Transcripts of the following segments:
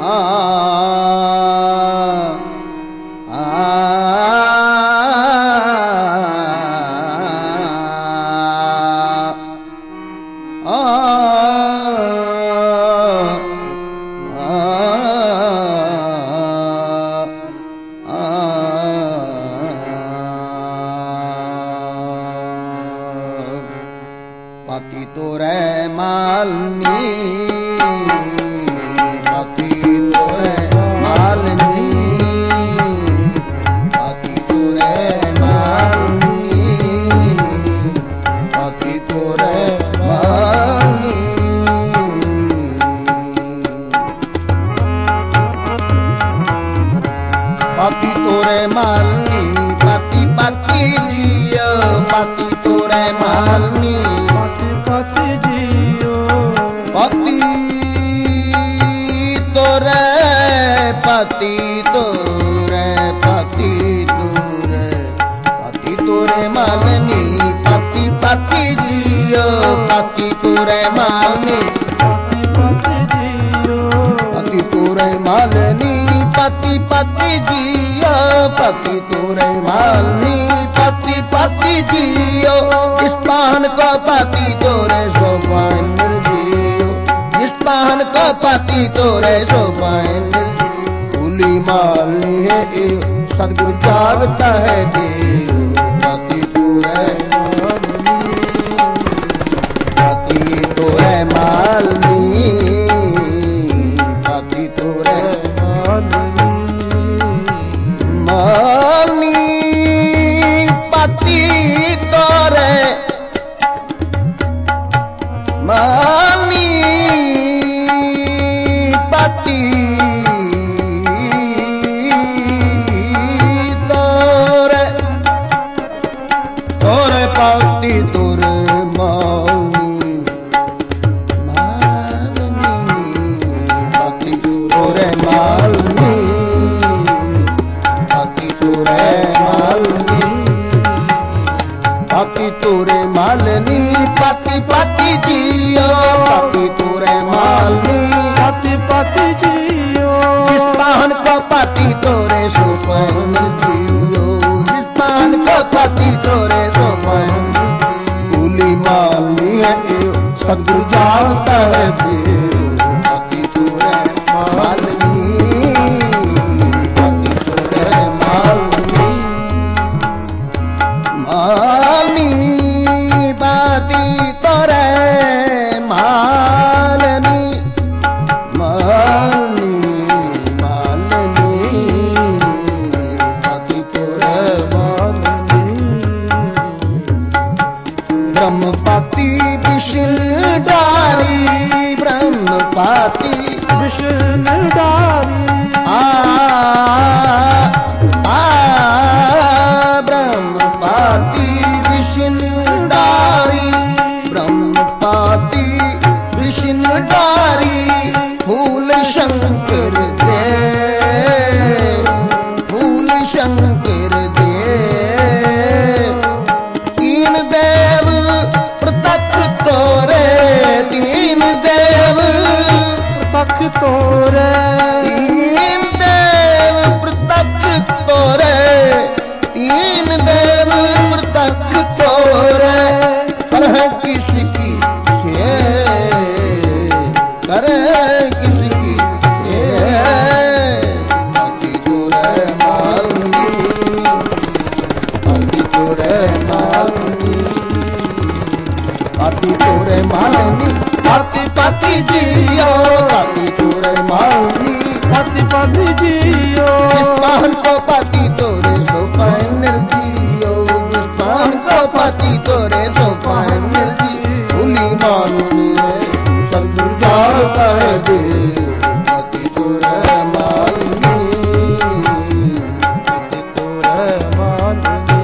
पति तोरे मालनी, पति तोरे मालनी, पति तोरे मालनी, पति तोरे मालनी। पति तोरे मालनी, पति पति जियो, पति तोरे मालनी, पति जियो, पति तोरे, पति तोरे, पति तोरे, पति तोरे मालनी, पति पति जियो, पति तोरे मालनी, पति पति जियो, पति तोरे मालनी, पति पति जियो, पति तोरे मालनी, पति पति जियो। इस पान को पति तोरे सोपान जियो, इस पान को पति तोरे सोपान। भूली मालनी है सदगुरु जागता है देव, पति तोरे, पति तोरे मालनी, पति तोरे मालनी, पति तोरे मालनी, पति तोरे, तोरे पति तोरे मालनी, मालनी, पति तोरे मालनी, पति तोरे मालनी, पति तोरे मालनी, पति पति जियो, पति तोरे मालनी, पति पति जियो। जिस पान को पति तोरे सोपान जियो, जिस पान को पति तोरे सोपान। भूली मालनी है सदगुरु जागता है देव, पति तोरे मालनी, पति तोरे मालनी, मालनी, पति तोरे मालनी, मालनी, मालनी, पति तोरे मालनी, ब्रह्मपति विष्णु डारी, ब्रह्मपति विष्णु डारी, ब्रह्मपति विष्णु डारी, ब्रह्मपति विष्णु डारी। फूल शंकर दे, फूल शंकर दे, तीन देव प्रत्यक्ष तोरे, तीन देव तक तोरे, तीन देव प्रत्यक्ष तोरे, तीन देव प्रत्यक्ष तोरे। पर है किसकी से, करे किसकी से, पति तोरे मालनी, पति तोरे मालनी, पति तोरे मालनी, पति पति जियो, पति तोरे मालनी, पति पति जियो। जिस पान को पति तोरे सोपान जियो, जिस पान को पति तोरे सोपान जियो। भूली मालनी है सदगुरु जागता है देव, पति तोरे मालनी, पति तोरे मालनी,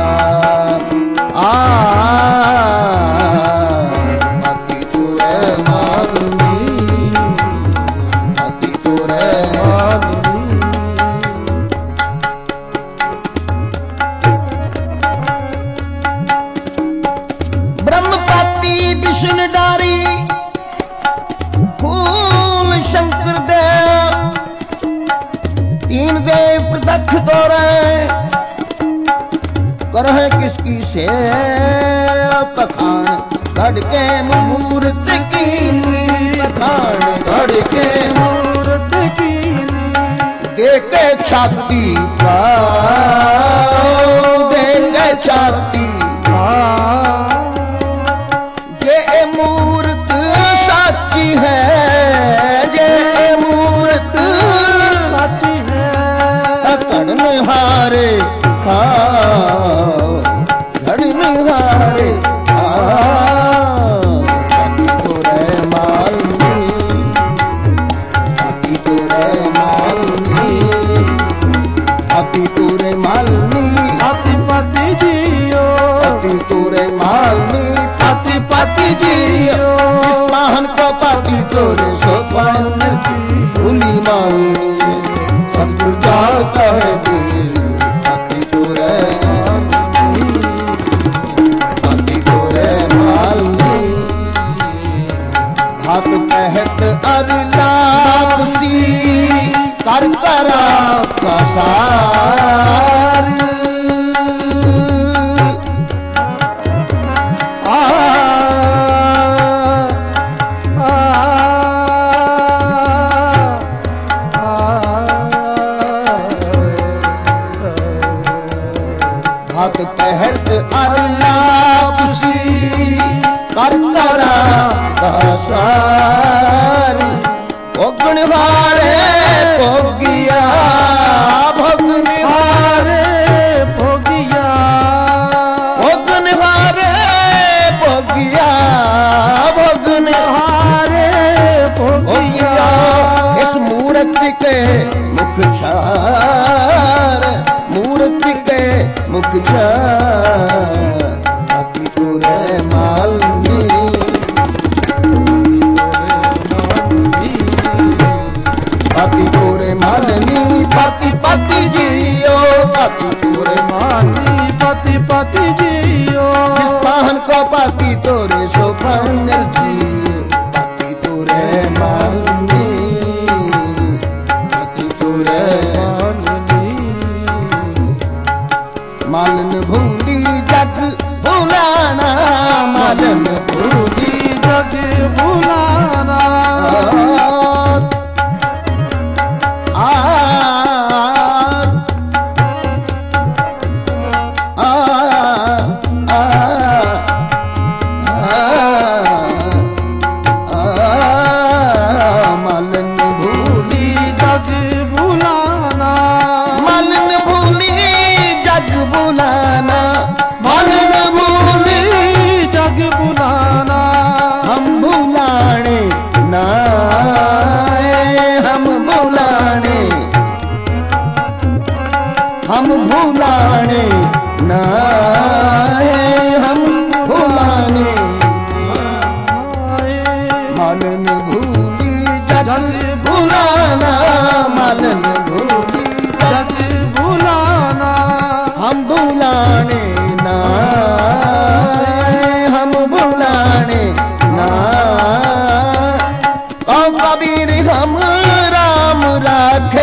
पति तोरे प्रतख तोरे करह किसकी से पखान घड़ के मूर्त कीनी पखान घड़ के मूर्त कीनी दे के छाती का दे के छाती ये मूर्त साची है ये मूर्त साची है कड़न हारे खा घड़न हारे तोरे मालनी अति तोरे मालनी अति तोरे मालनी अति पति जियो अति तोरे मालनी अति पति जियो इस महान को पति तोरे सोपान भूली मालनी सतगुरु जाता है दिल अति तोरे मालनी हाथ पहत अरलापसी कर करा कसार हाथ पहत अरलापसी कर करा कसार भोगन हारे भोगिया भोगन हारे भोगिया भोगन हारे भोगिया भोगन हारे भोगिया इस मूर्त के मुख छार मूर्त के मुख छार अति तोरे मालनी पति तोरे मालनी पति पति जियो पति तोरे मानी पति पति जियो जिस पाहन को पति तोरे सोपान जियो पति तोरे मालनी पति तोरे मालन भूली जग भुलाना मालन भूली जग भुलाना मालन भूली जग भुलाना मालन भूली जग बुलाना मालन भूली जग भुलाना हम भुलाने ना हम भुलाने हम भुलाने ना हम भुलाने मालन भूली जग भुलाना मालन भूली जग भुलाना हम भुलाने ना हम भुलाने ना कौ कबीर हम राम राखे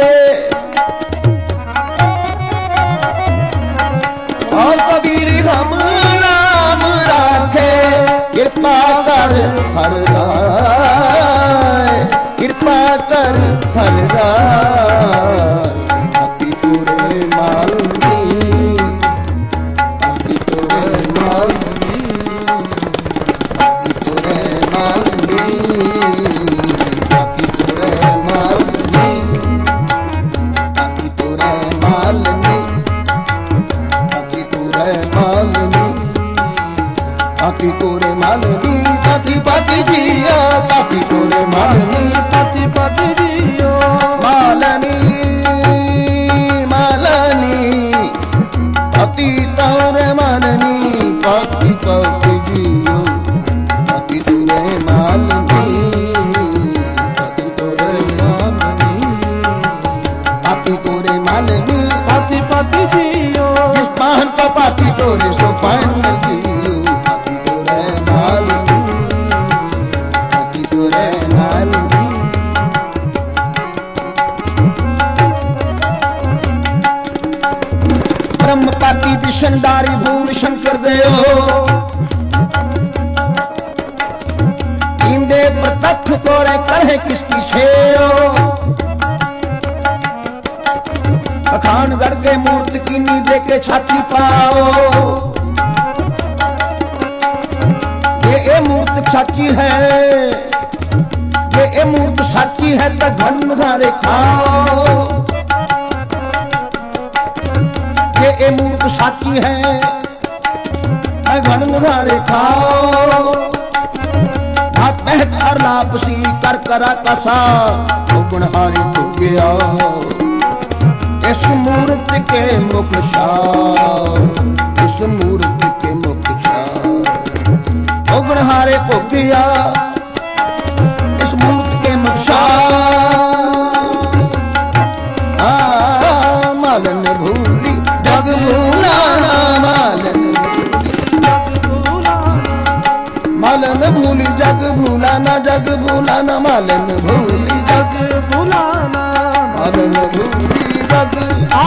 कौ कबीर हम राम राखे कृपा कर हर राय कृपा कर हर राय अति तोरे मालनी अति तोरे मालनी अति तोरे मालनी अति तोरे मालनी अति तोरे मालनी अति तोरे मालनी अति तोरे मालनी पति पति जिया पति तोरे मालनी पति पति जियो मालनी मालनी पति तोरे मालनी पति पति जियो पति तोरे मालनी पति तोरे मानी पति तोरे मालनी पति पति जियो जिस पाहन का पति तोरे सोपान जियो पति तोरे मालनी पति तोरे मालनी विषनदारी भूल शंकर देओ इंदे प्रतख तोरे करे किसकी सेओ अखान गढ़ के मूर्त कीनी दे के छाती पाओ ये मूर्त सच्ची है ये मूर्त सच्ची है तो घन हारे खाओ ये मूर्त सच्ची है घन हारे खाओ हाथ बेहतर लापसी कर करा कसा गुण हारे तो गया इस मूर्त के मुख शाह इस मूर्त के मुख शाह गुण हारे को गया इस मूर्त के मुख शाह मालन भूली जग भूलाना मालन भूली जग भूलाना जग भूलाना मालन भूली जग भूलाना मालन भूली जग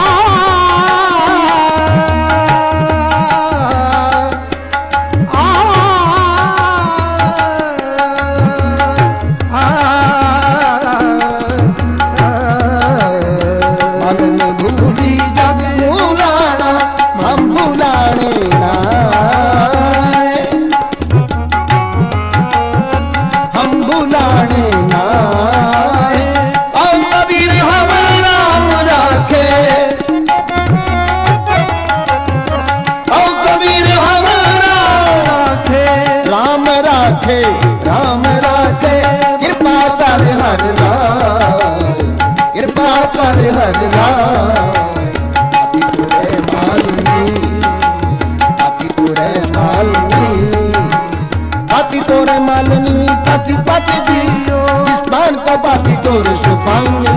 राम राखे कृपा कर हर राय कृपा कर हर राय अति तोरे मालनी पति पति जियो जिस पान का पाती तोरे सुपाऊं